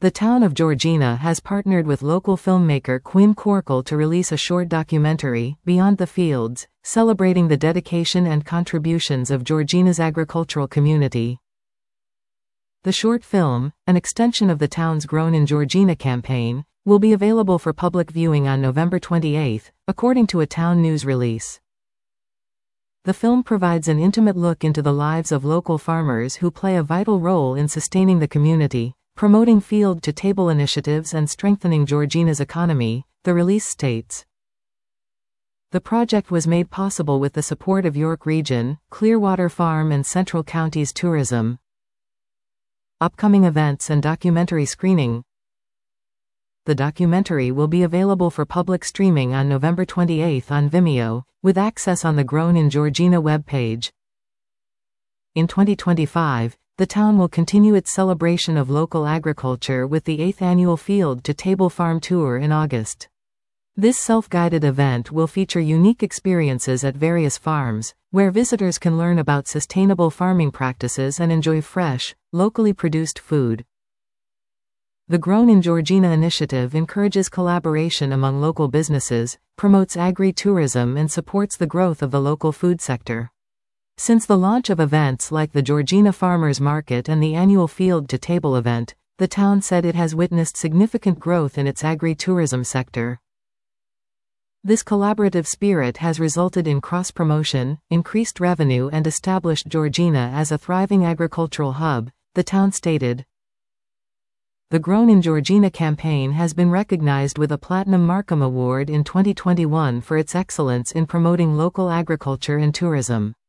The town of Georgina has partnered with local filmmaker Quinn Corkle to release a short documentary, Beyond the Fields, celebrating the dedication and contributions of Georgina's agricultural community. The short film, an extension of the town's Grown in Georgina campaign, will be available for public viewing on November 28, according to a town news release. The film provides an intimate look into the lives of local farmers who play a vital role in sustaining the community, promoting field-to-table initiatives and strengthening Georgina's economy, the release states. The project was made possible with the support of York Region, Clearwater Farm and Central Counties Tourism. Upcoming events and documentary screening. The documentary will be available for public streaming on November 28 on Vimeo, with access on the Grown in Georgina webpage. In 2025, the town will continue its celebration of local agriculture with the 8th annual Field to Table Farm Tour in August. This self-guided event will feature unique experiences at various farms, where visitors can learn about sustainable farming practices and enjoy fresh, locally produced food. The Grown in Georgina initiative encourages collaboration among local businesses, promotes agri-tourism and supports the growth of the local food sector. Since the launch of events like the Georgina Farmers Market and the annual Field to Table event, the town said it has witnessed significant growth in its agri-tourism sector. This collaborative spirit has resulted in cross-promotion, increased revenue and established Georgina as a thriving agricultural hub, the town stated. The Grown in Georgina campaign has been recognized with a Platinum Markham Award in 2021 for its excellence in promoting local agriculture and tourism.